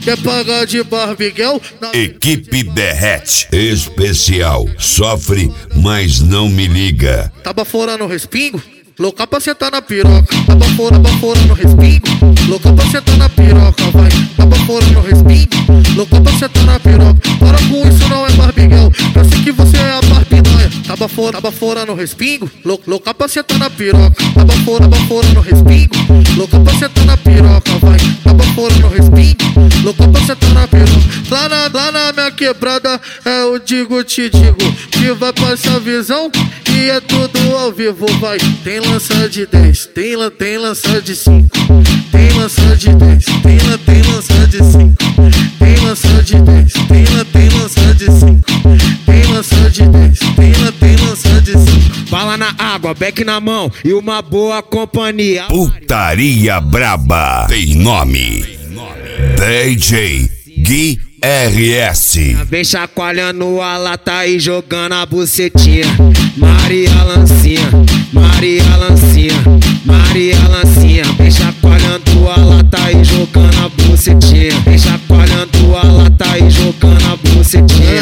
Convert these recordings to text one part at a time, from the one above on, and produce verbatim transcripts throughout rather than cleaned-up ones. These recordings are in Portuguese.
quer pagar de Barbiguel? Na... Equipe Derrete especial, sofre, mas não me liga. Tá baforando o respingo? Louca pra sentar na piroca. Tá bafora, bafora no respingo. Louca pra sentar na piroca, vai. Tá baforando no respingo. Louca pra sentar na piroca. Para com isso, não é Barbiguel. Eu sei que você é a Barbinóia. Tá bafora, tá bafora no respingo. Lou, louca pra sentar na piroca. Tá bafora, bafora no respingo. Louca pra sentar na piroca, vai. Tá bafora no respingo. Louca pra sentar na piroca. Lá na, lá na minha quebrada é o digo te digo. Que vai passar visão e é tudo ao vivo, vai. Tem lança de dez, tem, tem lança de cinco. Tem lança de dez, tem, tem lança de cinco. Tem lança de dez, tem, tem lança de cinco. Tem lança de dez, tem, tem lança de cinco. Bala na água, beck na mão e uma boa companhia. Putaria braba tem nome. D J Gui R S. Vem chacoalhando a lata e jogando a bucetinha. Maria Lancinha, Maria Lancinha, Maria Lancinha. Vem chacoalhando a lata e jogando a bucetinha. Vem chacoalhando a lata e jogando a bucetinha.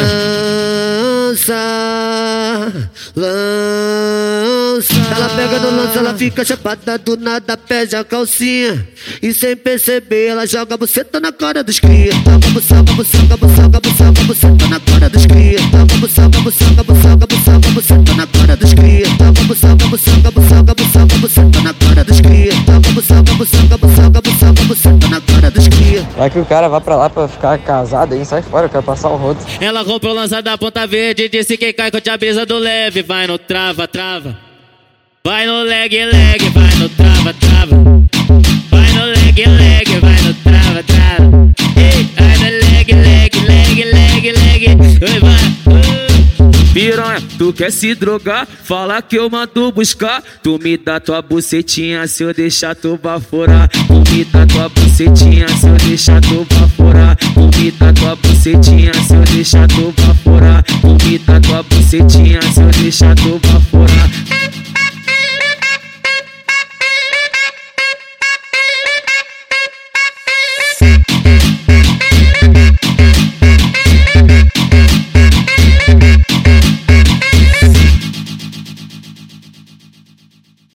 Lança, lança. Ela pega no lance, ela fica chapada, do nada pede a calcinha. E sem perceber ela joga a buceta na cara dos cria. Joga buçanga, buçanga, buçanga, buçanga, buceta na cara dos cria. Joga buçanga, buçanga, buçanga, buçanga, buceta na cara dos cria. Joga buçanga, buçanga, buçanga, buçanga, buceta na cara dos cria. Joga buçanga, buçanga, buçanga, buçanga, buceta na cara dos cria. Vai que o cara vai pra lá pra ficar casado aí, sai fora, eu quero passar o rodo. Ela comprou lança da Ponta Verde, disse que cai com a brisa do leve. Vai no trava, trava. Vai no leg, leg, vai no trava, trava. Vai no leg, leg, vai no trava, trava. Ei, vai no leg, leg, leg, leg, leg. Oi, vai. Piranha, tu quer se drogar? Fala que eu mando buscar. Tu me dá tua bucetinha se eu deixar tu baforar. Tu me dá tua bucetinha se eu deixar tu baforar. Tu me dá tua bucetinha se eu deixar tu baforar.